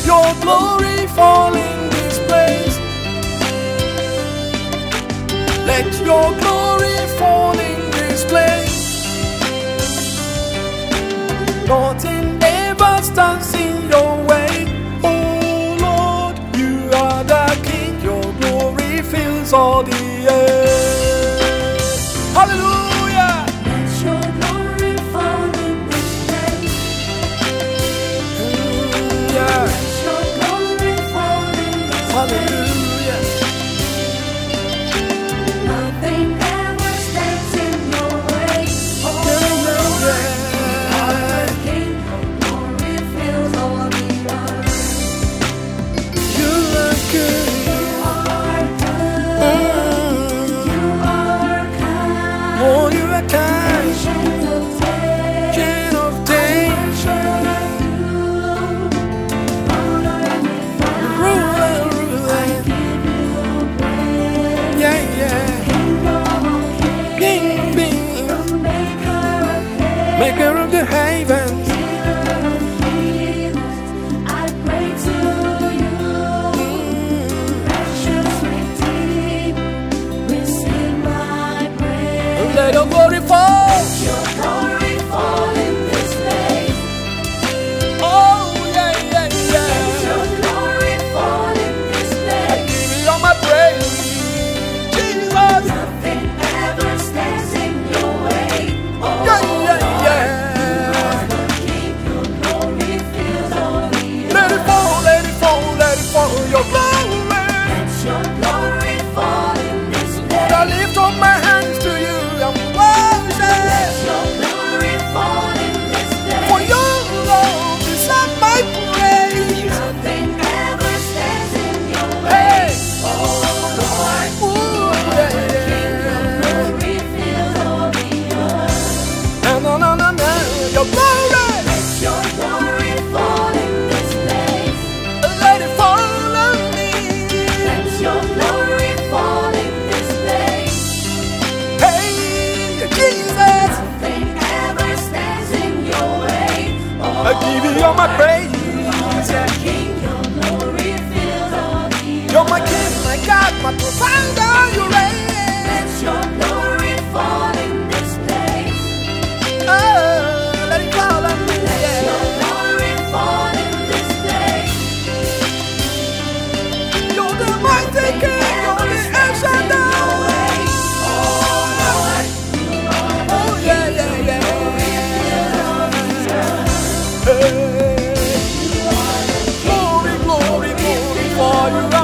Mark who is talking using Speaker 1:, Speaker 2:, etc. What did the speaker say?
Speaker 1: your glory fall in this place. Let your glory fall in this place. Nothing ever stands in your way. Oh Lord, you are the King. Your glory fills all the earth. Hallelujah.
Speaker 2: Let your glory fall in this place.
Speaker 1: Yeah.
Speaker 2: Let your glory fall in this place.
Speaker 1: Hallelujah.
Speaker 2: Nothing ever stands in your way. Oh Lord, you are the King. Your glory fills all the earth.
Speaker 1: You are good.
Speaker 2: You are good. You are kind.
Speaker 1: Oh, you are kind.
Speaker 2: Ancient of days.
Speaker 1: King of days. Ruler, ruler. Yeah, yeah. King, king. Maker of the heavens. Let your glory fall. Oh, yeah, yeah, yeah. Give you all my praise. Jesus. Yeah, yeah, yeah. Let it fall, let it fall, let it fall. Your glory. Lord, I lift up my hands to you. I'm worship. For your love deserve my praise. Hey. Ooh, yeah, yeah. No, no, no, no. Your glory. Let it fall on me. Hey, Jesus. I give you all my praise. You're my King, my God, my provider. You reign. Oh, let it fall on me. Yeah. You're the mighty King. You're the ancient of days. Oh, yeah, yeah, yeah. Hey. Glory, glory, glory for you.